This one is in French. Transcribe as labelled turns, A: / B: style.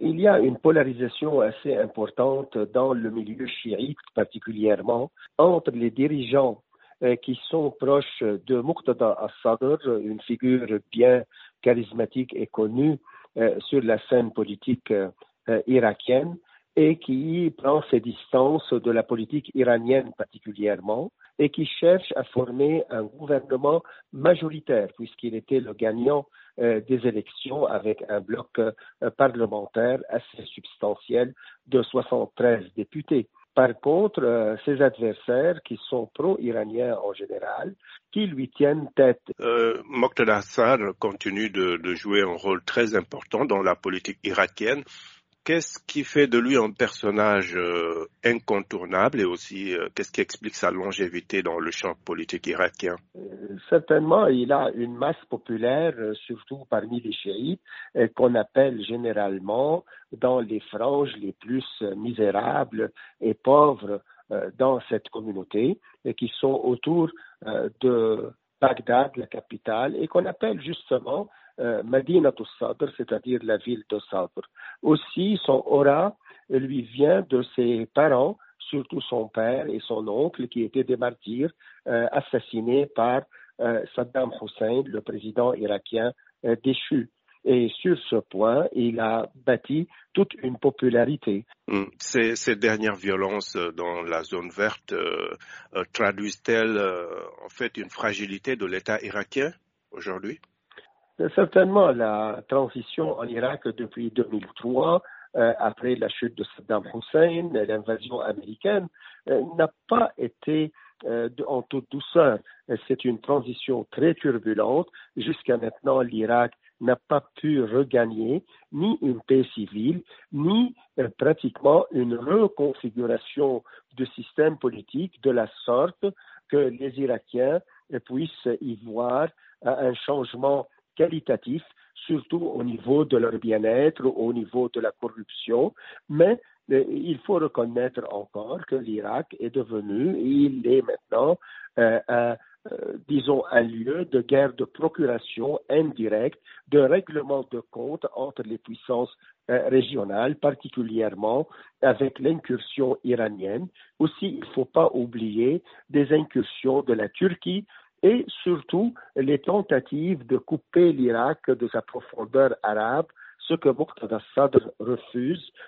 A: Il y a une polarisation assez importante dans le milieu chiite particulièrement entre les dirigeants qui sont proches de Muqtada al-Sadr, une figure bien charismatique et connue sur la scène politique irakienne, et qui prend ses distances de la politique iranienne particulièrement, et qui cherche à former un gouvernement majoritaire, puisqu'il était le gagnant des élections avec un bloc parlementaire assez substantiel de 73 députés. Par contre, ses adversaires, qui sont pro-iraniens en général, qui lui tiennent tête.
B: Moqtada al-Sadr continue de jouer un rôle très important dans la politique irakienne. Qu'est-ce qui fait de lui un personnage incontournable et aussi qu'est-ce qui explique sa longévité dans le champ politique irakien?
A: Certainement, il a une masse populaire, surtout parmi les chiites, qu'on appelle généralement dans les franges les plus misérables et pauvres dans cette communauté, et qui sont autour de Bagdad, la capitale, et qu'on appelle justement Madinat al-Sadr, c'est-à-dire la ville de Sadr. Aussi, son aura lui vient de ses parents, surtout son père et son oncle, qui étaient des martyrs assassinés par Saddam Hussein, le président irakien déchu. Et sur ce point, il a bâti toute une popularité.
B: Ces dernières violences dans la zone verte traduisent-elles en fait une fragilité de l'État irakien aujourd'hui?
A: Certainement, la transition en Irak depuis 2003, après la chute de Saddam Hussein, l'invasion américaine, n'a pas été en toute douceur. C'est une transition très turbulente. Jusqu'à maintenant, l'Irak n'a pas pu regagner ni une paix civile, ni pratiquement une reconfiguration du système politique de la sorte que les Irakiens puissent y voir un changement qualitatif, surtout au niveau de leur bien-être, au niveau de la corruption, mais il faut reconnaître encore que l'Irak est devenu, il est maintenant disons, un lieu de guerre de procuration indirecte, de règlement de comptes entre les puissances régionales, particulièrement avec l'incursion iranienne. Aussi, il ne faut pas oublier des incursions de la Turquie, et surtout les tentatives de couper l'Irak de sa profondeur arabe, ce que Muqtada al-Sadr refuse,